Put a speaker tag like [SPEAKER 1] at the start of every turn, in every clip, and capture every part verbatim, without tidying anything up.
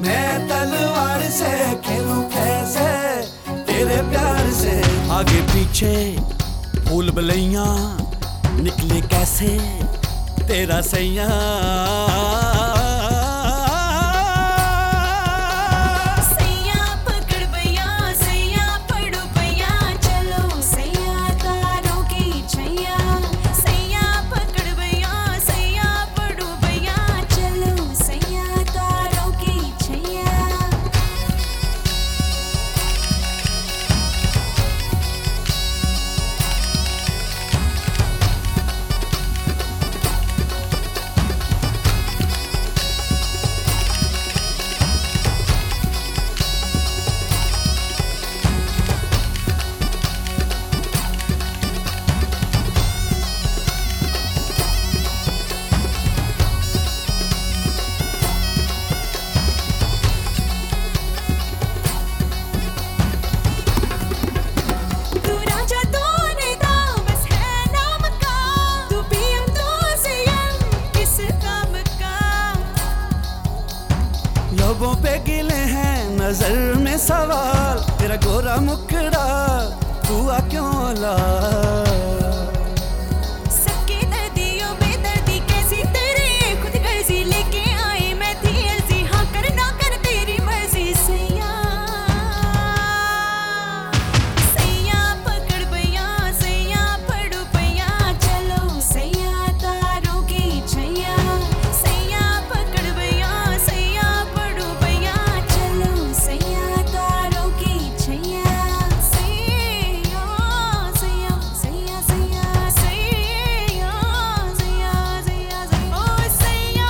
[SPEAKER 1] मैं तलवार से खेलूं कैसे तेरे प्यार से।
[SPEAKER 2] आगे पीछे फूल बलैया निकले कैसे तेरा सैया।
[SPEAKER 1] लबों पे गिले हैं नजर में सवाल तेरा गोरा मुखड़ा हुआ क्यों ला।
[SPEAKER 3] सबके दर्दियों बेदर्दी कैसी तेरे खुद गर्जी लेके आई मैं थी अर्जी हाँ कर ना कर तेरी मर्जी। सैया सैया पकड़ भैया सैया पड़ो भैया चलो सैया तारों की छैया। सैया पकड़ भैया सैया पड़ो भैया चलो सैया तारों की छैया। सैया सैया सैया सैया सैया सैया सैया सैया ओ सैया।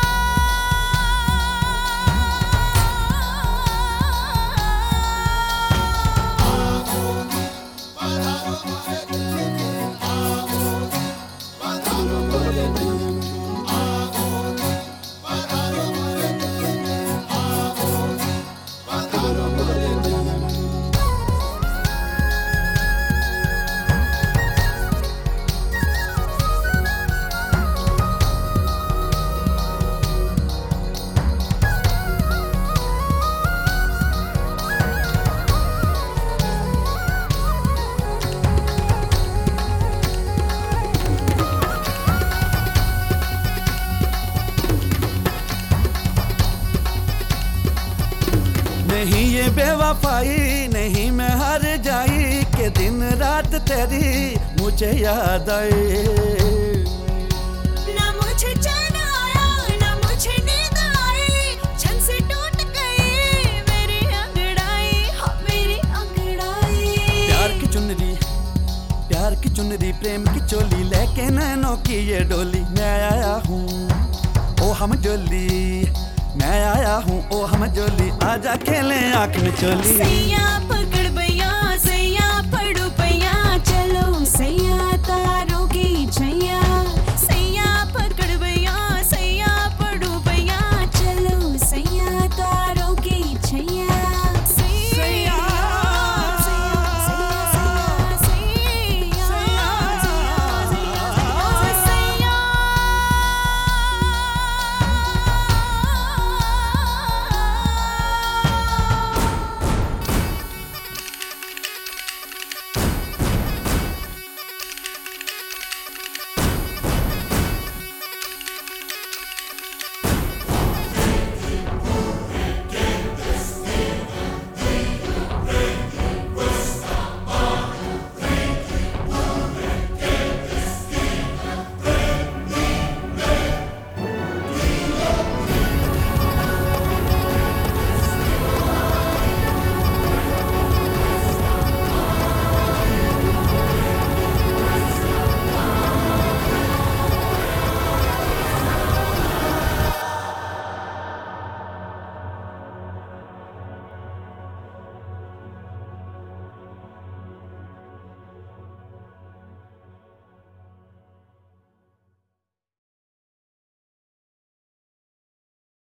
[SPEAKER 1] नहीं ये बेवफाई नहीं मैं हार जाई के दिन रात तेरी मुझे याद आई।
[SPEAKER 3] ना मुझे चैन आया ना मुझे नींद आई छन से टूट गई मेरी अंगड़ाई हाँ मेरी अंगड़ाई।
[SPEAKER 1] प्यार की चुनरी प्यार की चुनरी प्रेम की चोली लेके नैनों की ये डोली मैं आया हूँ ओ हम जोली। मैं आया हूँ ओ हम जोली आजा खेलें आँख में चोली।
[SPEAKER 3] सैया पकड़